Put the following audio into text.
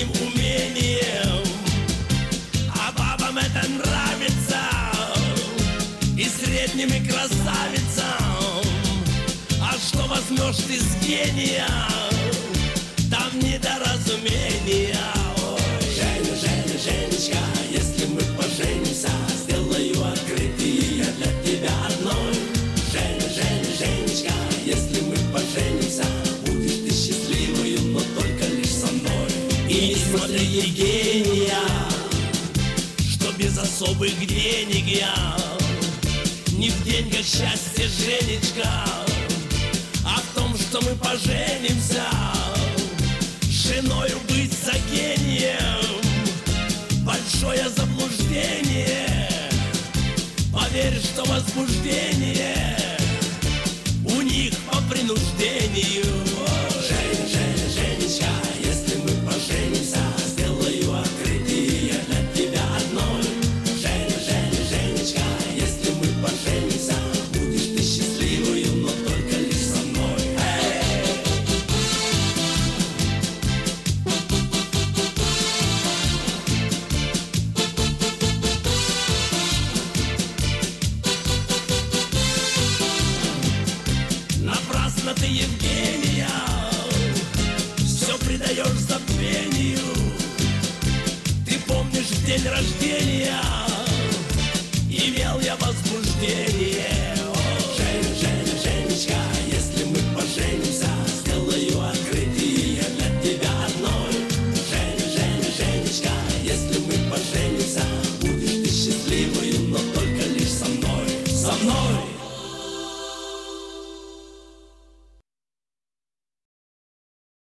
умением, а бабам это нравится, и средним, и красавицам. А что возьмешь ты с гения, там недоразумения. Женя, Женя, Женечка, если мы поженимся, сделаю открытие для тебя одной. Женя, Женя, Женечка, если мы поженимся, будешь ты счастливою, но только лишь со мной. И не смотри, Евгения, что без особых денег я, не в деньгах счастье, Женечка, а в том, что мы поженимся. Женою быть за гением большое заблуждение. Поверь, что возбуждение у них по принуждению. Женя, Женя, Женечка, если мы поженимся, сделаю открытие для тебя одной. Женя, Женя, Женечка, если мы поженимся, будешь ты счастливою, но только лишь со мной. Напрасно ты, Евгения, все предаешь забвению. Ты помнишь день рождения, имел я возбуждение.